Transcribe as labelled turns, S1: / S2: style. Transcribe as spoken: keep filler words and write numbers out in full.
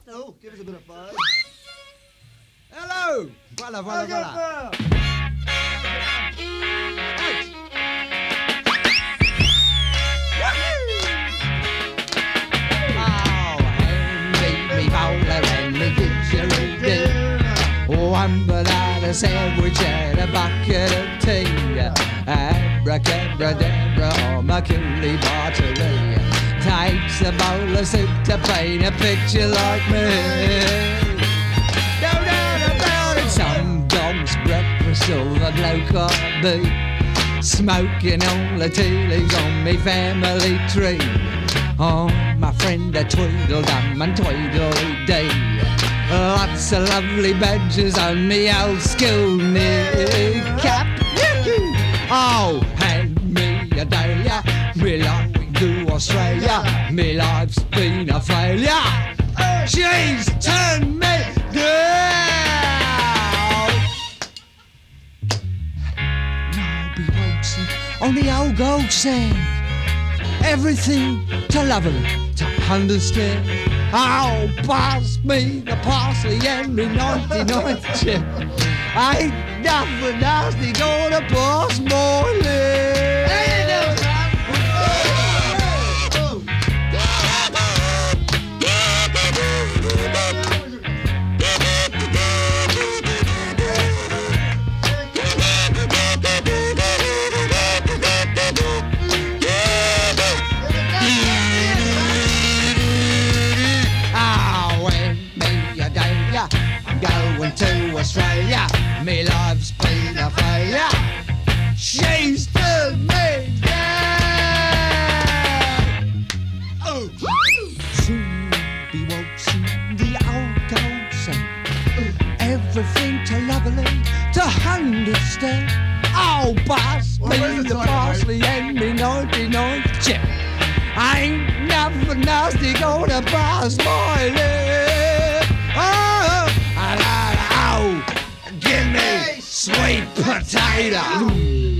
S1: Oh, give us a bit of fun.
S2: Hello. Voilà, voilà, voilà. One banana sandwich and a bucket of tea. Abracadabra on my cutie battery. Takes a bowl of soup to paint a picture like me. No doubt about it. Some dog's breakfast over low beef. Smoking all the tea leaves on me family tree. Oh, my friend a Tweedledum and Tweedledee. Lots of lovely badges on me old school kneecap. Oh, hand me a dahlia, me life to Australia, me life's been a failure. She's turned me down. Nobby Wilson on the old gold sand. Everything to love and to understand. Oh, pass me the parsley and me ninety-nine chip. Ain't nothing nasty gonna pass my lips. How you doing, man? Going to Australia, me life's been a failure. She's turned me down. Oh, soon be waltzing the old gold sand. Everything to lovely to understand. Oh, pass me the parsley and me ninety-nine chip. Ain't nothing nasty gonna pass my lip. Oh. Oh, give me sweet potato.